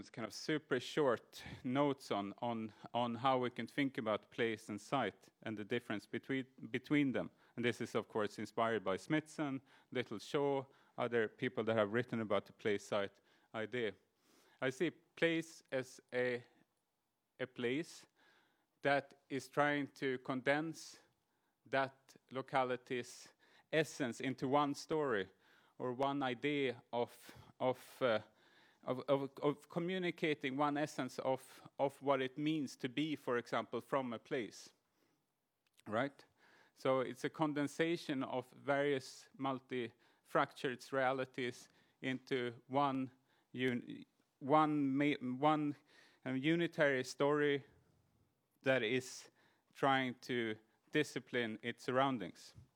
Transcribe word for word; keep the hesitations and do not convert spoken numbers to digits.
It's kind of super short notes on, on, on how we can think about place and site and the difference between, between them. And this is, of course, inspired by Smithson, Little Shaw, other people that have written about the place-site idea. I see place as a, a place that is trying to condense that locality's essence into one story or one idea of, of uh, Of, of, of communicating one essence of, of what it means to be, for example, from a place, right? So it's a condensation of various multi-fractured realities into one, un one, one um, unitary story that is trying to discipline its surroundings.